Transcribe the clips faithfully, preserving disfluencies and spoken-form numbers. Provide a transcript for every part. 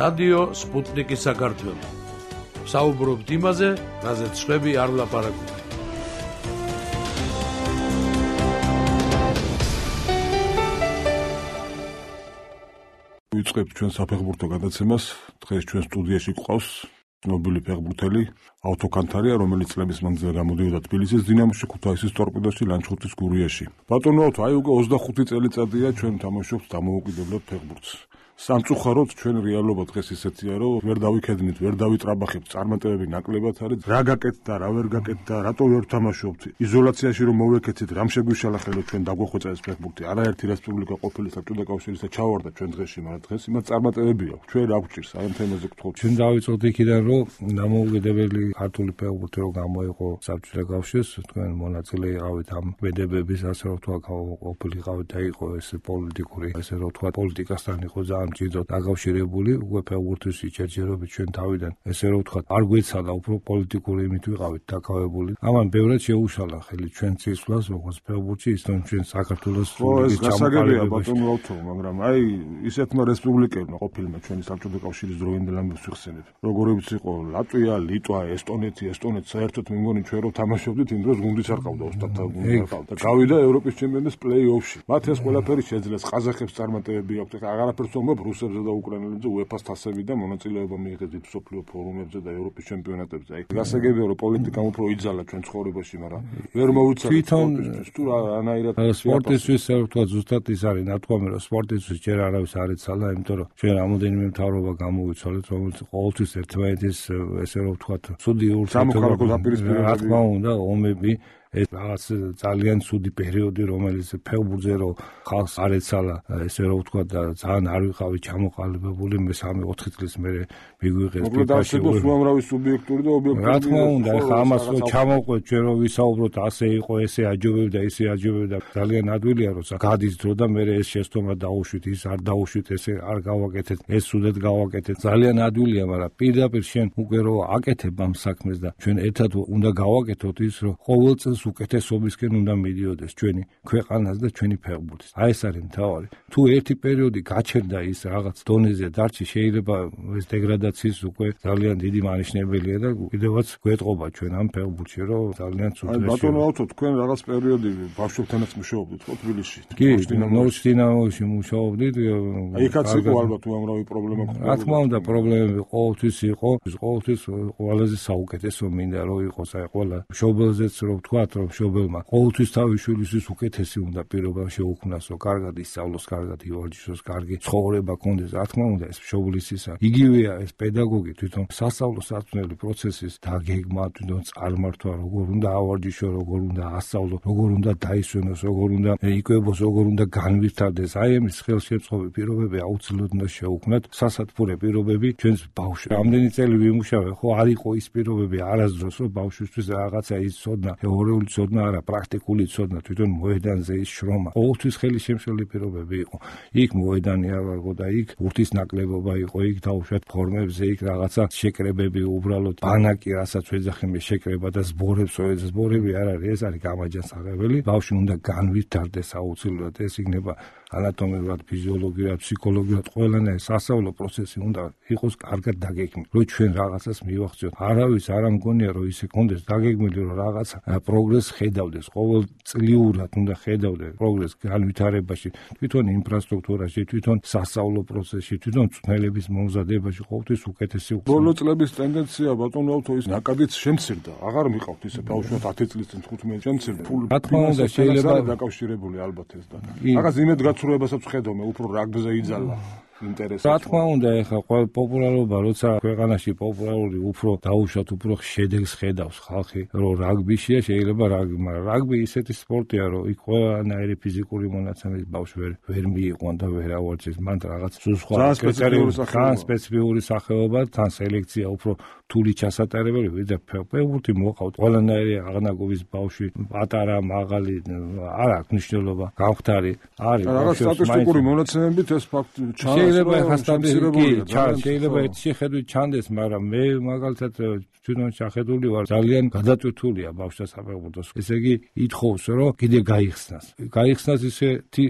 რადიო სპუტნიკი საქართველო. საუბრობთ იმაზე, რაზეც შვები არ ვლაპარაკობთ. ვიწყებთ ჩვენ საფეხბურთო გადაცემას. დღეს ჩვენ სტუდიაში გვყავს ცნობილი ფეხბურთელი ავთო კანთარია, რომელიც წლების მანძილზე გამოდიოდა თბილისის დინამოში, ქუთაისის ტორპედოში, ლანჩხუთის გურიაში. ბატონო ავთო, აი უკვე ოცდახუთი წელიწადია ჩვენ თამაშობთ დამოუკიდებლად ფეხბურთს. სამწუხაროდ ჩვენ რეალობა დღეს ისეთია, რომ ვერ დავიქედნით, ვერ დავიტრაბახებთ, წარმატებები ნაკლებად არის. რა გაკეთდა, რა ვერ გაკეთდა, რატო ვერ თამაშობთ? იზოლაციაში რომ მოვეკეთეთ, რამ შეგვიშალა ხელო ჩვენ დაგვახვეწა ეს ფეხბურთი. არაერთი რესპუბლიკა ყოფილი საბჭოთა კავშირისა ჩავარდა ჩვენ დღეში, მაგრამ დღეს იმას წარმატებები აქვს. ჩვენ რა გვჭირს? აი ამ თემაზე გთხოვთ. ჩვენ დავიწყოთ იქიდან, რომ დამოუკიდებელი ქართული ფეხბურთი რომ გამოიყო საბჭოთა კავშირს, თქვენ მონაწილე იყავით ამ ვედებების, ასე რომ თქვა, ყოფილიყავით და იყო ეს პოლიტიკური, ასე რომ თქვა, პოლიტიკასთან იყო მჭიდროდ დაკავშირებული, უკვე ფეხბურთის ჯერჯერობით ჩვენ თავიდან, ესე რომ ვთქვათ, არ გვეცადა უფრო პოლიტიკური იმით ვიყავით დაკავებული. ამან ბევრად შეუშალა ხელი ჩვენ ცისვლას, როგორც ფეხბურთში, ისე ჩვენ საქართველოს სრულიად გასაგებია ბატონო ავთო, მაგრამ აი ისეთმა რესპუბლიკებმა ყოფილმა ჩვენი საბჭოთა კავშირის დროინდელ ამბებს ვიხსენებ. როგორიც იყო ლატვია, ლიტვა, ესტონეთი, ესტონეთი საერთოდ მე მგონი ჩვენ რო თამაშობდით, იმ დროს გუნდიც არ ყავდა, ოსტატთა გუნდი არ ყავდა. გავიდა ევროპის ჩემპიონატის პლეი-ოფში. მათ ეს ყველაფერი შეძლეს, ყაზახებს წარმატებები აქვთ, აღარაფერს რუსებზე და უკრაინელებზე უეფას თასები და მონაწილეობა მიიღეს მსოფლიო ფორუმებზე და ევროპის ჩემპიონატებზე. აი, გასაგებია რომ პოლიტიკამ უფრო იძალა ჩვენ ცხოვრებაში, მაგრამ ვერ მოვიცადეთ სპორტისთვის თუ რანაირად სპორტისთვის ვთქვა ზუსტად ის არის ნათქვამი, რომ სპორტისთვის ჯერ არავის არ ეცალა, იმიტომ რომ ჩვენ რამოდენიმე მთავრობა გამოვიცვალეთ, რომელიც ყოველთვის ერთმანეთის ესე რომ ვთქვათ, ცუდი სამოქალაქო დაპირისპირებები, რა თქმა უნდა, ომები ეს რაღაც ძალიან ცუდი პერიოდი, რომელიც ფეხბურთზე რომ ხალხს არ ეცალა, ესე რომ ვთქვა და ძალიან არ ვიყავი ჩამოყალიბებული, მე სამი ოთხი წლის მერე მიგვიღეს ფიფაში. უამრავი სუბიექტური და ობიექტური. რა თქმა უნდა, ახლა ამას რომ ჩამოვყვეთ ჩვენ რომ ვისაუბროთ, ასე იყო, ესე აჯობებდა, ისე აჯობებდა. ძალიან ადვილია როცა გადის დრო და მე ეს შეცდომა დაუშვით, ის არ დაუშვით, ესე არ გავაკეთეთ, ეს სუდად გავაკეთეთ. ძალიან ადვილია, მაგრამ პირდაპირ შენ უკვე რომ აკეთებ ამ საქმეს და ჩვენ ერთად უნდა გავაკეთოთ ის, რომ ყოველ წელს უკეთესობისკენ უნდა მიდიოდეს ჩვენი ქვეყანას და ჩვენი ფეხბურთის. აი ეს არის მთავარი. თუ ერთი პერიოდი გაჩერდა ის რაღაც დონეზე დარჩი, შეიძლება ეს დეგრადაციის უკვე ძალიან დიდი მანიშნებელია და კიდევაც გვეტყობა ჩვენ ამ ფეხბურთში, რომ ძალიან ცუდია. აი ბატონო ავთო, თქვენ რაღაც პერიოდი ბავშვებთანაც მუშაობდით ხო თბილისში? კი, ნორჩ დინამოში მუშაობდით. აი იქაც იყო ალბათ უამრავი პრობლემა გქონდა. რა თქმა უნდა, პრობლემები ყოველთვის იყო. ყოველთვის ყველაზე საუკეთესო მინდა რომ იყოს, აი ყველა მშობელზეც რომ ვთქვათ, რომ მშობელმა ყოველთვის თავის შვილისთვის უკეთესი უნდა პირობა შეუქმნას, რომ კარგად ისწავლოს, კარგად ივარჯიშოს, კარგი ცხოვრება კონდეს. რა თქმა უნდა, ეს მშობლის ისა. იგივეა ეს პედაგოგი თვითონ სასწავლო საწვნელი პროცესის დაგეგმა, თვითონ წარმართვა, როგორ უნდა ავარჯიშო, როგორ უნდა ასწავლო, როგორ უნდა დაისვენოს, როგორ უნდა იკვებოს, როგორ უნდა განვითარდეს. აი ამის ხელშემწყობი პირობები აუცილებლად უნდა შეუქმნათ. სასათბურე პირობები ჩვენს ბავშვებს. რამდენი წელი ვიმუშავე, ხო არ იყო ის პირობები არასდროს, რომ ბავშვისთვის რაღაცა ის ცოდნა, თეორიული ცოდნა არა, პრაქტიკული ცოდნა, თვითონ მოედანზე ის შრომა. ყოველთვის ხელი შემშლელი პირობები იყო. იქ მოედანი ავარგო და იქ ბურთის ნაკლებობა იყო, იქ დაუშვათ ფორმებზე, იქ რაღაცა შეკრებები, უბრალოდ ბანაკი, რასაც ვეძახები შეკრება და ზბორებს, ზბორები არ არის, ეს არის გამაჯანსაღებელი. ბავშვი უნდა განვითარდეს აუცილებლად, ეს იქნება ანატომიურად, ფიზიოლოგიურად, ფსიქოლოგიურად, ყველანაირი სასწავლო პროცესი უნდა იყოს კარგად დაგეგმილი. რომ ჩვენ რაღაცას მივახციოთ. არავის არ ამგონია, რომ ისე კონდეს დაგეგმილი, რომ რაღაცა პროგრესს ხედავდეს, ყოველწლიურად უნდა ხედავდეს პროგრესს განვითარებაში, თვითონ ინფრასტრუქტურაში, თვითონ სასწავლო პროცესში, თვითონ მწვრთნელების მომზადებაში, ყოველთვის უკეთესი უხსნა. ბოლო წლების ტენდენცია ბატონო ავთო ის ნაკადიც შემცირდა. აღარ მიყავთ ისე ბავშვად ათი წლის წინ თხუთმეტი შემცირდა. რა თქმა უნდა, შეიძლება დაკავშირებული ალბათ ეს და რაღაც იმედგაცრუებასაც ვხედავ მე, უფრო რაგბზე იძალა. ინტერესებს. რა თქმა უნდა, ეხლა ყველა პოპულარობა, როცა ქვეყანაში პოპულარული უფრო დაუშვათ, უფრო შედეგს ხედავს ხალხი, რომ რაგბიშია, შეიძლება რაგბი, მაგრამ რაგბი ისეთი სპორტია, რომ იქ ყველანაირი ფიზიკური მონაცემის ბავშვი ვერ ვერ მიიყვან და ვერ ავარჯიშებს. მან რაღაც სხვა ძალიან სპეციფიკური სახეობა, თან სელექცია უფრო რთული ჩასატარებელი, ვიდრე ფეხბურთი მოყავთ. ყველანაირი აღნაგობის ბავშვი, პატარა, მაღალი, არ აქვს მნიშვნელობა. გამختარი არის. რაღაც სტატისტიკური მონაცემებით ეს ფაქტი ჩანს. შეიძლება ხა სტატისტიკი ჩანს, შეიძლება ეს შეხედვით ჩანდეს, მაგრამ მე მაგალითად თვითონ შეხედული ვარ, ძალიან გადატვირთულია ბავშვთა საფეხბურთოს. ესე იგი, ითხოვს, რომ კიდე გაიხსნას. გაიხსნას ისეთი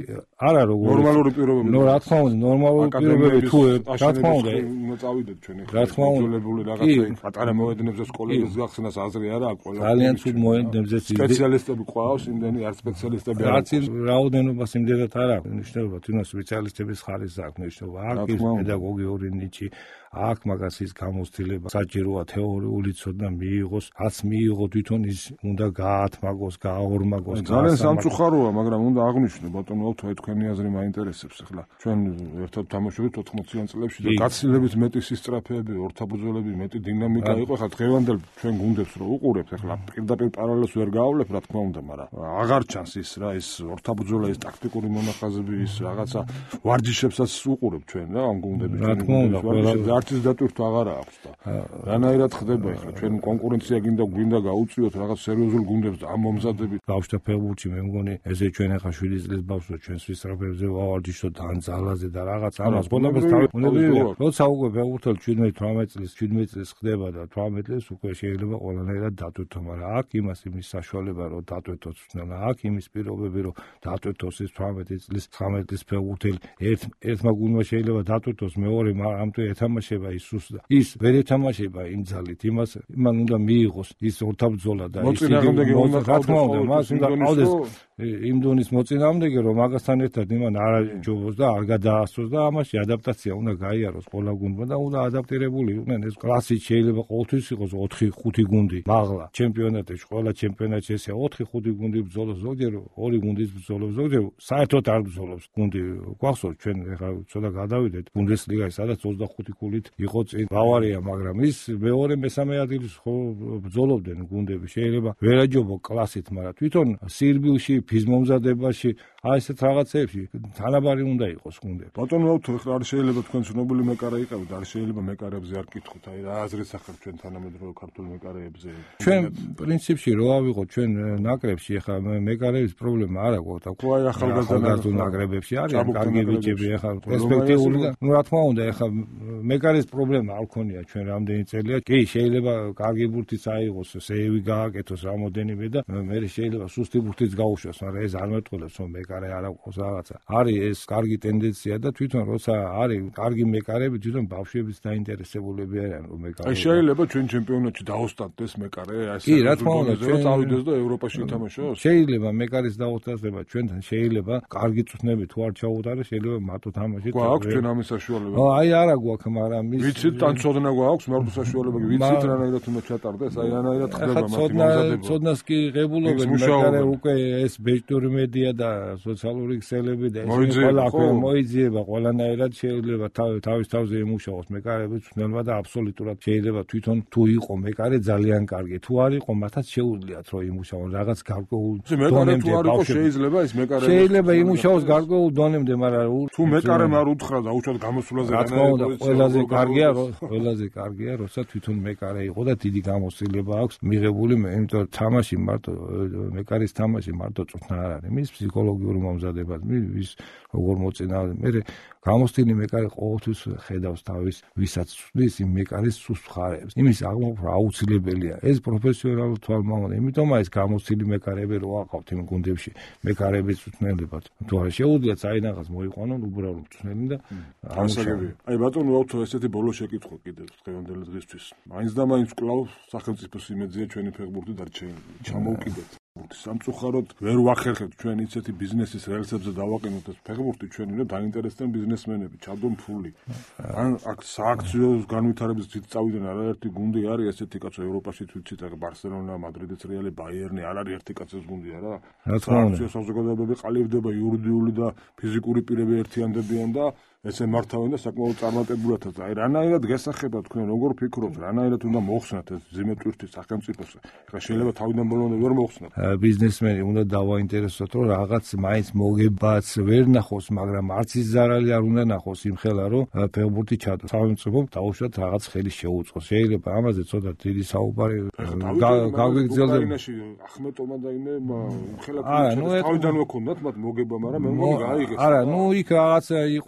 არა როგორ ნორმალური პირობები. ნუ რა თქმა უნდა, ნორმალური პირობები თუ რა თქმა უნდა, უნდა წავიდეთ ჩვენ ახლა. რა თქმა უნდა, იძულებული რაღაცა პატარა მოედნებზე სკოლების გახსნას აზრი არა აქვს ყველა. ძალიან ცუდ მოედნებზე სპეციალისტები ყავს, იმდენი არც სპეციალისტები არ არის. რაც რაოდენობას იმდენად არ აქვს მნიშვნელობა, თუნდაც სპეციალისტების ხარისხს აქვს მნიშვნელობა. აქვს პედაგოგიური ნიჭი, აქ მაგას ის გამოცდილება საჭიროა თეორიული ცოდნა მიიღოს, რაც მიიღო თვითონ ის უნდა გაათმაგოს, გააორმაგოს. ძალიან სამწუხაროა, მაგრამ უნდა აღვნიშნო ბატონო ავთო, თქვენი აზრი მაინტერესებს ახლა. ჩვენ ერთად თამაშობთ ოთხმოციან წლებში და გაცილებით მეტი სისწრაფეები, ორთაბრძოლები, მეტი დინამიკა იყო. ახლა დღევანდელ ჩვენ გუნდებს რო უყურებთ, ახლა პირდაპირ პარალელს ვერ გავავლებ, რა თქმა უნდა, მაგრამ აღარ ჩანს ის რა, ის ორთაბრძოლა, ის ტაქტიკური მონახაზები, ის რაღაცა ვარჯიშებსაც უყურებთ ჩვენ რა ამ გუნდებში. რა თქმა უნდა, ყველა არც დატვირთვა აღარ აქვს და რანაირად ხდება ახლა ჩვენ კონკურენცია გინდა გვინდა გაუწიოთ რაღაც სერიოზულ გუნდებს და ამ მომზადებით ბავშვთა ფეხბურთში მე მგონი ესე ჩვენ ახლა შვიდი წლის ბავშვს ჩვენ სვისტრაფებზე ვავარჯიშოთ ან ძალაზე და რაღაც ამას ყველაფერს თავი უნებია როცა უკვე ფეხბურთელი შვიდმეტ თვრამეტ წლის შვიდმეტ წლის ხდება და თვრამეტ წლის უკვე შეიძლება ყველანაირად დატვირთვა მაგრამ აქ იმას იმის საშუალება რომ დატვირთოს უცნაურა აქ იმის პირობები რომ დატვირთოს ის თვრამეტ წლის ცხრამეტ წლის ფეხბურთელი ერთ ერთმა გუნდმა შეიძლება დატვირთოს მეორე ამ თუ ეთამაშება ის სუსტა ის ვერ ეთამაშება იმ ძალით იმას იმან უნდა მიიღოს ის ორთაბრძოლა და ის რა თქმა უნდა მას უნდა ყავდეს იმ დონის მოწინააღმდეგე რომ მაგასთან ერთად იმან არ აჯობოს და არ გადაასწროს და ამაში ადაპტაცია უნდა გაიაროს ყველა გუნდმა და უნდა ადაპტირებული იყვნენ ეს კლასით შეიძლება ყოველთვის იყოს ოთხი ხუთი გუნდი მაღლა ჩემპიონატებში ყველა ჩემპიონატში ესეა ოთხი ხუთი გუნდი ბრძოლობს ზოგჯერ ორი გუნდის ბრძოლობს ზოგჯერ საერთოდ არ ბრძოლობს გუნდი გვახსოვს ჩვენ ახლა ცოტა გადავიდეთ ბუნდესლიგაში სადაც ოცდახუთი ქულით იყო წინ ბავარია მაგრამ ის მეორე მესამე ადგილს ხო ბრძოლობდნენ გუნდები შეიძლება ვერ აჯობო კლასით მაგრამ თვითონ სირბილში ფიზმომზადებაში აი ესეთ რაღაცებში თანაბარი უნდა იყოს გუნდები. ბატონო ავთო ახლა არ შეიძლება თქვენ ცნობილი მეკარე იყავით, არ შეიძლება მეკარეებზე არ გკითხოთ, აი რა აზრით ახლა ჩვენ თანამედროვე ქართულ მეკარეებზე. ჩვენ პრინციპში რო ავიღოთ ჩვენ ნაკრებში ახლა მეკარეების პრობლემა არ აქვს. ხო აი ახალგაზრდა ნაკრებებში არის კარგი ბიჭები ახლა პერსპექტიული და ნუ რა თქმა უნდა ახლა მეკარის პრობლემა არ ქონია ჩვენ რამდენი წელია. კი შეიძლება კარგი ბურთიც აიღოს, სეივი გააკეთოს რამოდენიმე და მე შეიძლება სუსტი ბურთიც გაუშვას, მაგრამ ეს არ მეტყველებს რომ მეკარე არ აქვს რაღაცა. არის ეს კარგი ტენდენცია და თვითონ როცა არის კარგი მეკარები, თვითონ ბავშვების დაინტერესებულები არიან რომ მეკარე. აი შეიძლება ჩვენ ჩემპიონატში დაოსტატდეს მეკარე, აი ეს. კი, რა თქმა უნდა, ჩვენ წავიდეს და ევროპაში ითამაშოს. შეიძლება მეკარის დაოსტატება ჩვენთან შეიძლება კარგი წვნები თუ არ ჩაუტარდეს, შეიძლება მარტო თამაშით. გვაქვს ჩვენ ამის საშუალება. აი არა გვაქვს, მაგრამ ის ვიცით თან ცოდნა გვაქვს, მარტო საშუალება კი ვიცით რანაირად უნდა ჩატარდეს, აი რანაირად ხდება მათი მომზადება. ცოდნას კი ღებულობენ მეკარე უკვე ეს ბეჭდური მედია და სოციალური ქსელები და ეს ყველა მოიძიება ყველანაირად შეიძლება თავის თავზე იმუშაოს მეკარები ცნობა და აბსოლუტურად შეიძლება თვითონ თუ იყო მეკარე ძალიან კარგი თუ არ იყო მათაც შეუძლიათ რომ იმუშაონ რაღაც გარკვეულ დონემდე ბავშვები შეიძლება ის მეკარე შეიძლება იმუშაოს გარკვეულ დონემდე მაგრამ თუ მეკარემ არ უთხრა და უშუალოდ გამოსვლაზე რა თქმა უნდა ყველაზე კარგია ყველაზე კარგია როცა თვითონ მეკარე იყო და დიდი გამოცდილება აქვს მიღებული იმიტომ რომ თამაში მარტო მეკარის თამაში მარტო წვრთნა არ არის მის ფსიქოლოგიური მომზადება ის როგორ მოწინააღმდეგე მე გამოცდილი მეკარე ყოველთვის ხედავს თავის ვისაც ცვლის იმ მეკარის სუსტ მხარეებს იმის აღმოფხვრა აუცილებელია ეს პროფესიონალურ თვალმოვარდნა იმიტომაა ეს გამოცდილი მეკარები რო აყავთ იმ გუნდებში მეკარების უცნელებად თუ არა შეუძლიათ საინახავს მოიყვანონ უბრალოდ უცნელი და ამასაგები აი ბატონო ავთო ესეთი ბოლო შეკითხვა კიდევ დღევანდელი დღისთვის მაინც და მაინც კვლავ სახელმწიფოს იმედია ჩვენი ფეხბურთი დარჩენილი ჩამოუკიდეთ სამწუხაროდ ვერ ვახერხებთ ჩვენ ისეთი ბიზნესის რელსებზე დავაყენოთ ეს ფეხბურთი ჩვენი და დაინტერესდნენ ბიზნესმენები, ჩადონ ფული. ან აქ სააქციო განვითარების ძით წავიდნენ არაერთი გუნდი არის ესეთი კაცო ევროპაში თვითონ ეგ ბარსელონა, მადრიდის რეალი, ბაიერნი არ არის ერთი კაცის გუნდი არა. სააქციო საზოგადოებები ყალიბდება იურიდიული და ფიზიკური პირები ერთიანდებიან და ესე მართავენ და საკმაოდ წარმატებულადაც. აი რანაირად გასახება თქვენ როგორ ფიქრობთ, რანაირად უნდა მოხსნათ ეს ძიმე ტვირთი სახელმწიფოს. ეხლა შეიძლება თავიდან ბოლომდე ვერ მოხსნათ. ბიზნესმენი უნდა დავაინტერესოთ, რომ რაღაც მაინც მოგებაც ვერ ნახოს, მაგრამ არც ის ზარალი არ უნდა ნახოს იმ ხელა, რომ ფეხბურთი ჩადოს. სახელმწიფომ დაუშვათ რაღაც ხელი შეუწყოს. შეიძლება ამაზე ცოტა დიდი საუბარი გაგვიგრძელდება. ახმეტომა და იმე ხელა თავიდან მოქონდათ მათ მოგება, მაგრამ მე მგონი გაიგეს. არა, ნუ იქ რაღაც იყო ეთქობა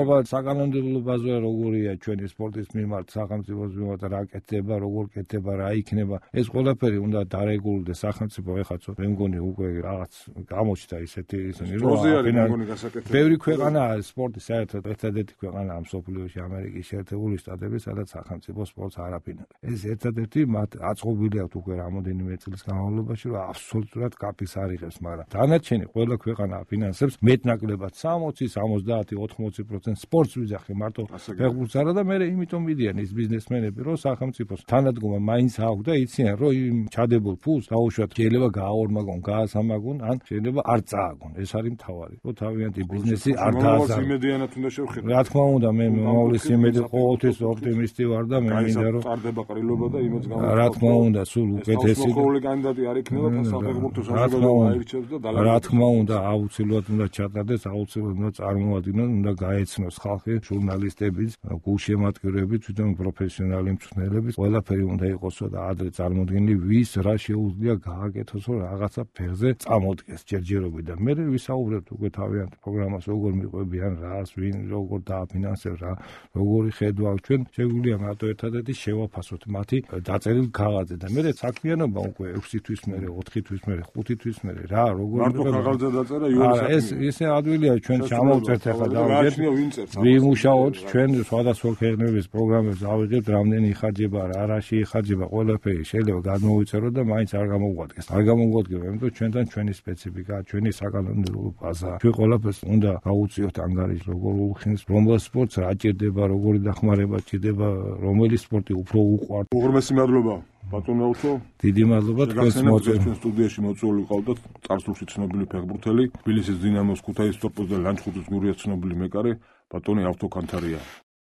აბა საკანონმდებლო ბაზა როგორია ჩვენი სპორტის მიმართ, სახელმწიფოს მიმართ რა კეთდება, როგორ კეთდება, რა იქნება. ეს ყველაფერი უნდა დარეგულდეს სახელმწიფო ეხაცო. მე მგონი უკვე რაღაც გამოჩნდა ისეთი ისინი რომ ბევრი ქვეყანაა სპორტის საერთოდ ერთადერთი ქვეყანაა მსოფლიოში ამერიკის შეერთებული შტატები, სადაც სახელმწიფო სპორტს არ აფინანსებს. ეს ერთადერთი მათ აწყობილი აქვს უკვე რამოდენიმე წლის განმავლობაში, რომ აბსოლუტურად კაფის არ იღებს, მაგრამ დანარჩენი ყველა ქვეყანა აფინანსებს მეტნაკლებად სამოცი, სამოცდაათი, ოთხმოცი პროცენტი სპორტს ვიძახი მარტო ფეხბურთს არა და მე იმიტომ მიდიან ის ბიზნესმენები, რომ სახელმწიფოს თანადგომა მაინც აქვს და იციან, რომ იმ ჩადებულ ფულს დაუშვათ შეიძლება გააორმაგონ, გაასამაგონ, ან შეიძლება არ წააგონ. ეს არის მთავარი. რომ თავიანთი ბიზნესი არ დააზაროს. იმედიანად უნდა შევხედოთ. რა თქმა უნდა, მე მომავლის იმედი ყოველთვის ოპტიმისტი ვარ და მე მინდა რომ წარდება ყრილობა და იმედს გამო. რა თქმა უნდა, სულ უკეთესი. ყოველი კანდიდატი არ იქნება საფეხბურთო საზოგადოება აირჩევს და დალაგებს. რა თქმა უნდა, აუცილებლად უნდა ჩატარდეს, აუცილებლად უნდა წარმოადგინოს, უნდა გაეცნოს ხალხი, ჟურნალისტებიც, გულშემატკივრები, თვითონ პროფესიონალი მწვრთნელები, ყველაფერი უნდა იყოსო და ადრე წარმოდგენილი, ვის რა შეუძლია გააკეთოს, რომ რაღაცა ფეხზე წამოდგეს ჯერჯერობით და მე ვისაუბრებთ უკვე თავიანთ პროგრამას, როგორ მიყვებიან რას, ვინ როგორ დააფინანსებს რა, როგორი ხედვა აქვს ჩვენ, შეგვიძლია მარტო ერთადერთი შევაფასოთ მათი დაწერილ ქაღალდზე და მე საქმიანობა უკვე ექვსი თვის მერე, ოთხი თვის მერე, ხუთი თვის მერე რა, როგორ მარტო ქაღალდზე დაწერა იურის საქმე. ეს ესე ადვილია ჩვენ ჩამოვწერთ ახლა და ვიმუშაოთ ჩვენ სხვადასხვა ქვეყნების პროგრამებს ავიღებთ, რამდენი იხარჯება, რა რაში იხარჯება, ყველაფერი შეიძლება გადმოვიწეროთ და მაინც არ გამოგვადგეს. არ გამოგვადგება, იმიტომ ჩვენთან ჩვენი სპეციფიკა, ჩვენი საკანონმდებლო ბაზა. ჩვენ ყველაფერს უნდა გავუწიოთ ანგარიში, როგორ უხსნის, რომელ სპორტს რა ჭირდება, როგორი დახმარება ჭირდება, რომელი სპორტი უფრო უყვართ. უღრმესი მადლობა. ბატონო აუცო, დიდი მადლობა თქვენს მოწვევით. ჩვენ სტუდიაში მოწვეული ყავდათ წარსულში ცნობილი ფეხბურთელი, თბილისის დინამოს, ქუთაისის ტორპედოს და ლანჩხუთის გურიას ცნობილი მეკარე, ბატონი ავთო კანთარია.